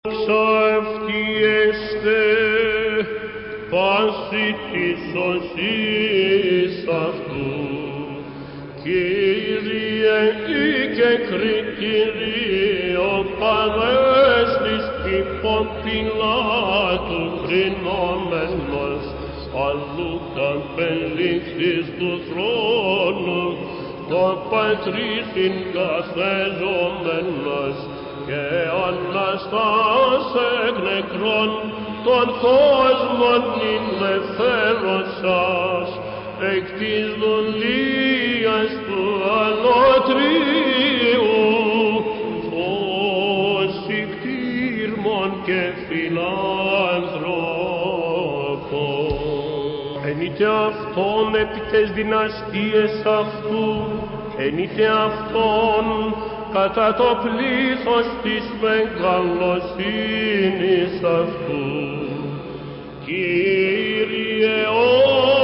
Ξαφτιέστε πάση της σωσής αυτού. Κύριε ή και κριτήριο παρέστης υπό Πιλάτου κρινόμενος, αλλού καπελήχθης του θρόνου, το πατρίσιν καθεζόμενος, και Αναστάς εκ νεκρών των κόσμων ελευθέρωσας, εκ της δουλείας του αλωτρίου, ως ικτήρμον και φιλάνθρωπον. Ενείτε αυτόν επί τες δυναστείες αυτού, ενείτε αυτόν κατά το πλήθος της μεγαλοσύνης αυτού. Κύριε,